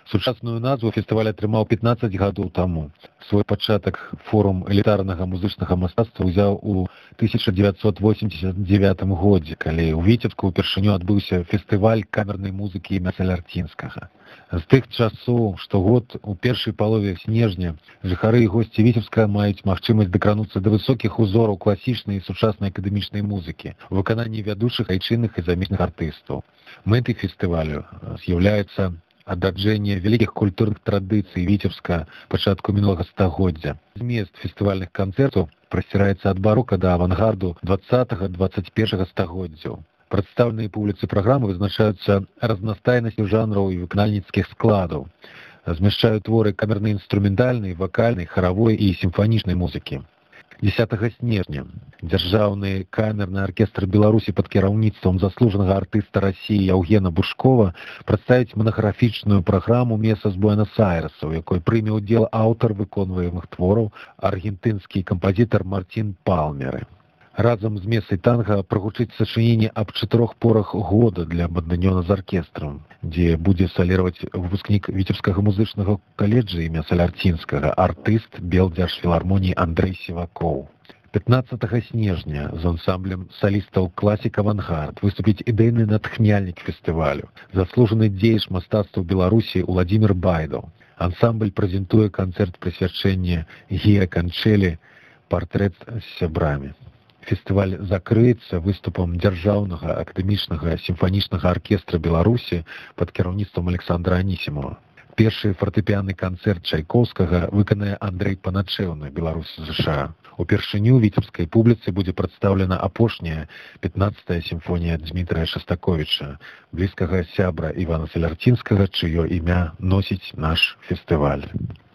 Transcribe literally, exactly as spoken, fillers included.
Сучасную назву фестываль атрымаў пятнаццаць гадоў таму. Свой пачатак форум элітарнага музычнага мастацтва ўзяў у тысяча дзевяцьсот восемьдесят девятым годзе, калі ў Віцебску ўпершыню адбыўся фестываль камернай музыкі імя Салярцінскага. З тых часоў штогод у першай палове снежня жыхары і госці Віцебска маюць магчымасць дакрануцца да высокіх узораў класічнай і сучаснай акадэмічнай музыкі у выкананні вядучых айчынных і замежных артыстаў. Мэтай фестывалю з'яўляецца адраджэнне вялікіх культурных традыцый Віцебска пачатку мінулага стагоддзя. Змест фестывальных канцэртаў прасціраецца ад барока да авангарду двадцатага двадцаць першага стагоддзяў. Прадстаўленыя публіцы праграмы вызначаюцца разнастайнасцю жанраў і выканальніцкіх складаў. Змяшчаюць творы камерна-інструментальнай, вакальнай, харавой і сімфанічнай музыкі. дзесятага снежня дзяржаўны камерны аркестр Беларусі пад кіраўніцтвам заслужанага артыста Расіі Яўгена Бушкова прадставіць манаграфічную праграму «Меса з Буэнос-Айреса», у якой прыме ўдзел аўтар выконваемых твораў аргентынскі кампазітар Мартін Палмеры. Разам з месай танга прагучыць сачыненне аб чатырох порах года для банданьёна з аркестрам, дзе будзе саліраваць выпускнік Віцебскага музычнага каледжа імя Салярцінскага, артыст Белдзяржфілармоніі Андрэй Сівакоў. пятнаццатага снежня з ансамблем салістаў «Класік Авангард» выступіць ідэйны натхняльнік фестывалю, заслужаны дзеяч мастацтва Беларусі Уладзімір Байдаў. Ансамбль прэзентуе канцэрт прысвячэння Гія Канчэлі «Партрэт з сябрамі». Фестываль закрыецца выступам дзяржаўнага акадэмічнага сімфанічнага аркестра Беларусі пад кіраўніцтвам Александра Анісімова. Першы фартэпіянны канцэрт Чайкоўскага выканае Андрэй Паначэўны, беларус з ЗША. Упершыню віцебскай публіцы будзе прадстаўлена апошняя пятнаццатая сімфонія Дмітрая Шастаковіча, блізкага сябра Івана Салярцінскага, чыё імя носіць наш фестываль.